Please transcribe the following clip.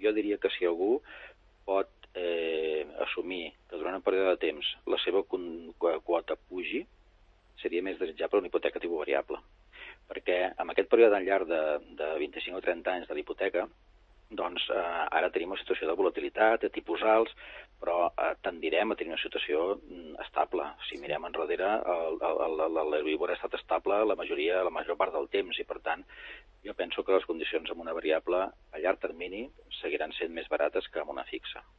Jo diria que si algú pot assumir que durant un període de temps la seva quota pugi, seria més desitjable una hipoteca tipus variable. Perquè amb aquest període tan llarg de 25 o 30 anys de l'hipoteca, doncs ara tenim una situació de volatilitat, de tipus alts, però tendirem a tenir una situació estable. Si mirem enrere, l'Euribor ha estat estable la major part del temps, i per tant jo penso que les condicions amb una variable a llarg termini seguiran sent més barates que amb una fixa.